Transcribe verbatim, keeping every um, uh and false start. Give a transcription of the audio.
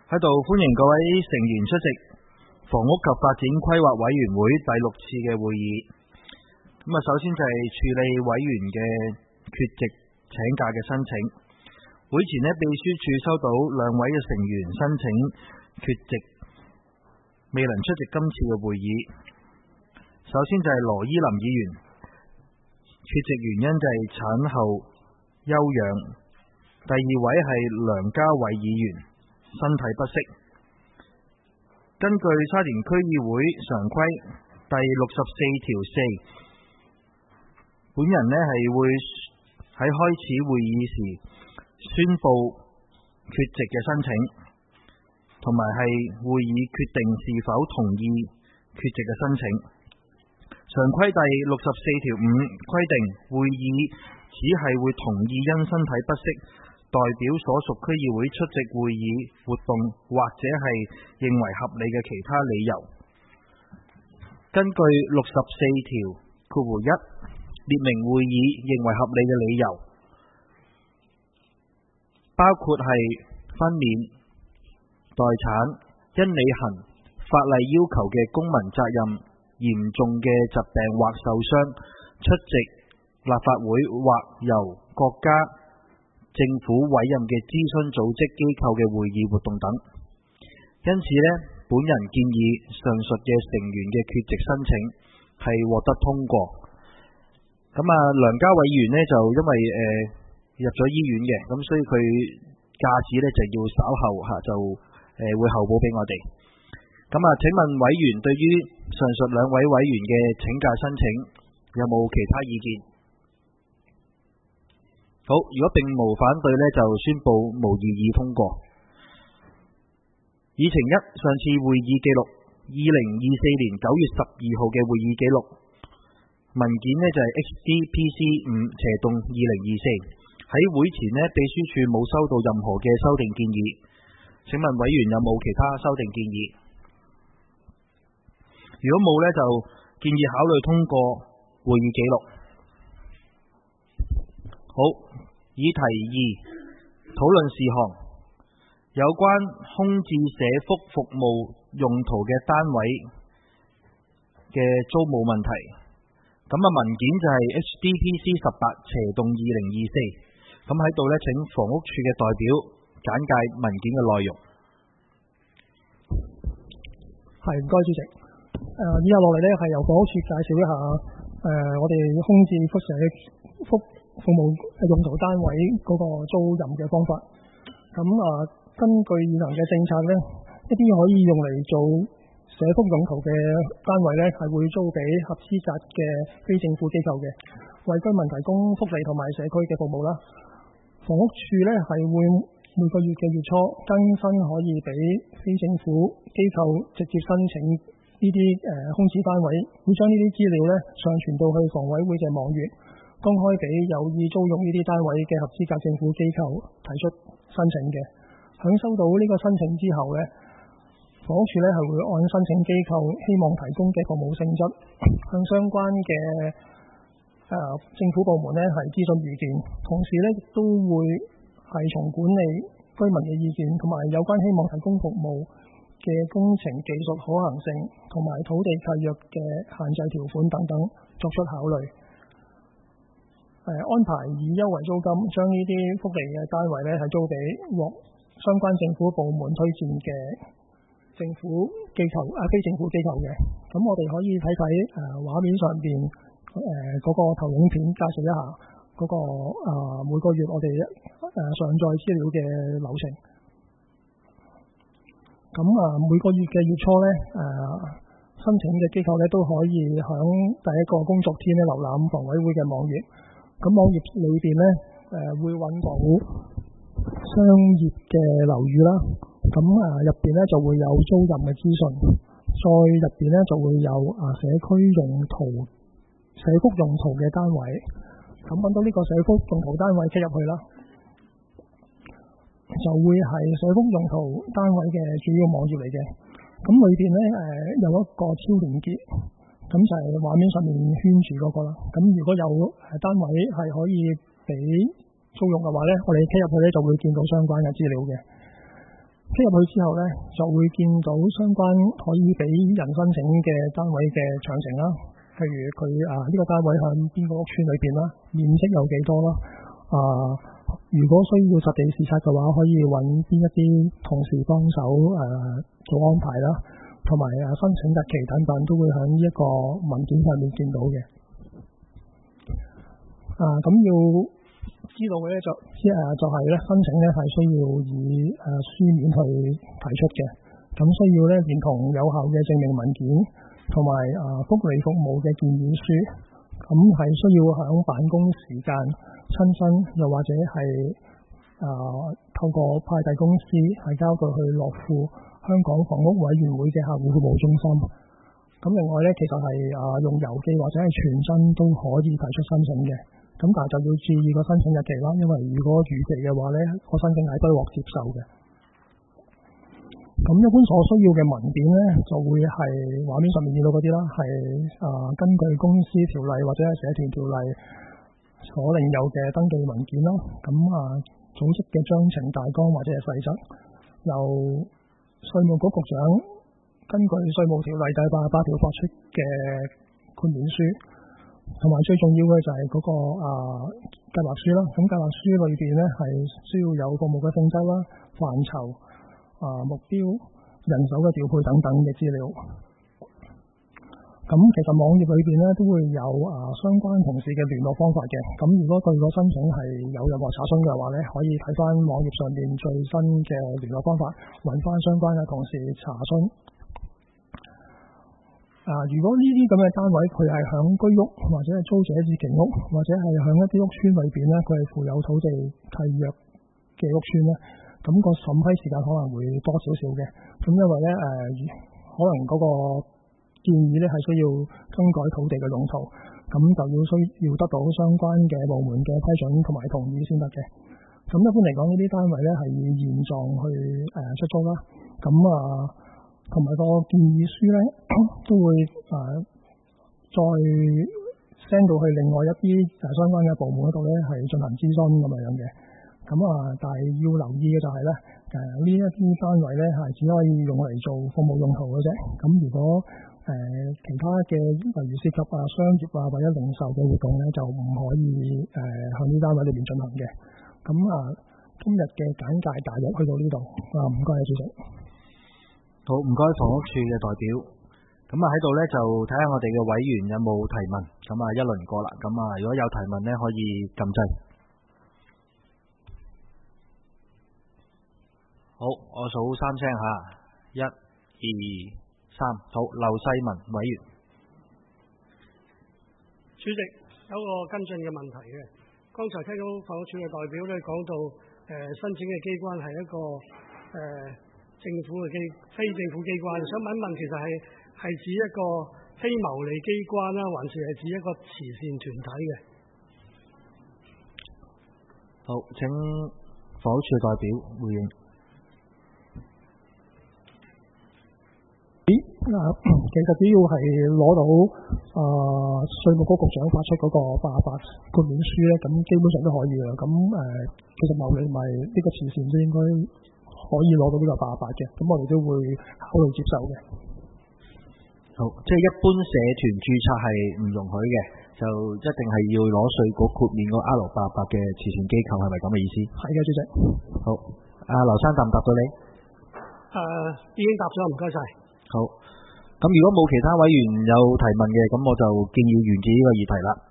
喺度歡迎各位成員出席房屋及發展規劃委員會第六次嘅會議。咁啊，首先就係處理委員嘅缺席請假嘅申請。會前呢，秘書處收到兩位嘅成員申請缺席，未能出席今次嘅會議。首先就係羅依林議員，缺席原因就係產後休養。第二位係梁家偉議員，身體不適。根據沙田區議會常規第六十四條四，本人呢係會喺開始會議時宣布缺席嘅申請，同埋係會議決定是否同意缺席嘅申請。常規第六十四條五規定，會議只係會同意因身體不適代表所屬區議會出席會議活動，或者係認為合理嘅其他理由。根據六十四條括弧一列明會議認為合理嘅理由，包括係分娩、待產、因履行法例要求嘅公民責任、嚴重嘅疾病或受傷、出席立法會或由國家政府委任嘅諮詢組織機構嘅會議活動等。因此呢，本人建議上述嘅成員嘅缺席申請係獲得通過。咁啊，梁家偉議員呢，就因為誒、呃、入咗醫院嘅，咁所以佢假旨呢就要稍後吓就誒、呃、會候補俾我哋。咁啊，請問委員對於上述兩位委員嘅請假申請有冇其他意見？好，如果並無反對呢，就宣布無異議通過。議程一，上次會議記錄二零二四年九月十二號嘅會議記錄，文件呢就係 X D P C 五斜洞二零二四。喺會前呢，秘書處冇收到任何嘅修訂建議。請問委員有冇其他修訂建議？如果冇呢，就建議考慮通過會議記錄。好，議題二，討論事項，有關空置社福服務用途嘅單位嘅租務問題。咁啊，文件就係 H D P C 十八斜洞二零二四。咁喺度呢，請房屋處嘅代表簡介文件嘅內容。 係，唔該主席。誒、呃，以下落嚟呢，係由房屋處介紹一下誒、呃，我哋空置輻社福服務用途單位嗰個租賃嘅方法。咁啊、呃，根據現行嘅政策呢，一啲可以用嚟做社福用途嘅單位呢，係會租俾合資格嘅非政府機構嘅，為居民提供福利同埋社區嘅服務啦。房屋處呢，係會每個月嘅月初更新可以俾非政府機構直接申請呢啲誒空置單位，會將呢啲資料呢上傳到去房委會嘅網頁，公開俾有意租用呢啲單位嘅合資格政府機構提出申請嘅。響收到呢個申請之後呢，房屋處呢係會按申請機構希望提供嘅服務性質，向相關嘅誒、呃、政府部門呢係諮詢意見，同時呢亦都會係從管理居民嘅意見同埋有關希望提供服務嘅工程技術可行性同埋土地契約嘅限制條款等等作出考慮。誒、呃、安排以優惠租金將呢啲福利嘅單位呢係租俾獲相關政府部門推薦嘅政府機構啊非政府機構嘅。咁我哋可以睇睇誒畫面上邊誒嗰個投影片，介紹一下嗰、那個啊、呃、每個月我哋誒、呃、上載資料嘅流程。咁啊、呃、每個月嘅月初咧誒、呃、申請嘅機構咧都可以響第一個工作天咧瀏覽房委會嘅網頁。咁網頁裏邊咧誒會揾到商業嘅樓宇啦。咁啊入邊咧就會有租賃嘅資訊，再入邊咧就會有啊社區用途、社福用途嘅單位。咁揾到呢個社福用途單位，click入去啦，就會係社福用途單位嘅主要網頁嚟嘅。咁裏邊咧誒有一個超連結，咁就係畫面上面圈住嗰個啦。咁如果有誒單位係可以俾租用嘅話咧，我哋 click入去咧就會見到相關嘅資料嘅。 click 入去之後咧，就會見到相關可以俾人申請嘅單位嘅詳情啦。譬如佢啊呢、這個單位喺邊個屋邨裏邊啦，面積有幾多啦？啊，如果需要實地視察嘅話，可以揾邊一啲同事幫手誒做安排啦，同埋誒申請日期等等都會喺呢一個文件上面見到嘅。啊，咁要知道嘅咧就誒就係咧申請咧係需要以誒書面去提出嘅，咁需要咧連同有效嘅證明文件同埋啊福利服務嘅建議書，咁係需要喺辦公時間親身又或者係啊透過派遞公司係交到去樂富香港房屋委員會嘅客戶服務中心。咁另外咧其實係啊用郵寄或者係傳真都可以提出申請嘅。咁但係就要注意個申請日期啦，因為如果逾期嘅話咧，個申請係不獲接受嘅。咁一般所需要嘅文件咧，就會係畫面上面見到嗰啲啦，係啊根據公司條例或者係社團條例所領有嘅登記文件啦。咁啊組織嘅章程大綱或者係細則，由稅務局局長根據稅務條例第八十八條發出嘅豁免書。同埋最重要嘅就係嗰、那個啊計劃書啦，咁計劃書裏邊咧係需要有服務嘅性質啦、範疇、啊目標、人手嘅調配等等嘅資料。咁其實網頁裏邊咧都會有啊相關同事嘅聯絡方法嘅。咁如果對個申請係有任何查詢嘅話咧，可以睇翻網頁上面最新嘅聯絡方法，揾翻相關嘅同事查詢。啊！如果呢啲咁嘅單位佢係響居屋或者係租者置其屋，或者係響一啲屋邨裏邊咧，佢係附有土地契約嘅屋邨咧，咁、個審批時間可能會多少少嘅。咁因為咧誒、呃，可能嗰個建議咧係需要更改土地嘅用途，咁就要需要得到相關嘅部門嘅批准同埋同意先得嘅。咁一般嚟講，呢啲單位咧係以現狀去誒、呃、出租啦。咁啊〜同埋個建議書咧，都會誒、呃、再 send 到去另外一啲誒相關嘅部門嗰度咧，係進行諮詢咁樣嘅。咁啊，但係要留意嘅就係咧，誒呢一啲單位咧係只可以用嚟做服務用途嘅啫。咁如果誒、呃、其他嘅例如涉及啊商業啊或者零售嘅活動咧，就唔可以誒向呢單位裏邊進行嘅。咁啊，今日嘅簡介大約去到呢度啊，唔該啊，主席。 好，唔該房屋處嘅代表。咁啊喺度咧就睇下我哋嘅委員有冇提問。咁啊一輪過啦。咁啊如果有提問咧，可以撳掣。好，我數三聲吓，一、二、三。好，劉世文委員。 主席，有個跟進嘅問題嘅。剛才聽到房屋處嘅代表咧講到，誒、呃、申請嘅機關係一個誒。呃政府嘅機非政府機關，想問一問，其實係係指一個非牟利機關啦，還是係指一個慈善團體嘅？ 好，請房屋處代表回應。 咦？嗱，其實只要係攞到啊稅務局局長發出嗰個八十八豁免書咧，咁基本上都可以啦。咁誒、呃，其實牟利咪呢個慈善都應該可以攞到呢個八十八嘅，咁我哋都會考慮接受嘅。 好，即係一般社團註冊係唔容許嘅，就一定係要攞稅局豁免個 R 八十八嘅慈善機構，係咪咁嘅意思？ 係嘅，主席。 好，阿劉生答唔答到你？ 誒、uh, 已經答咗，唔該晒。 好，咁如果冇其他委員有提問嘅，咁我就建議完結呢個議題啦。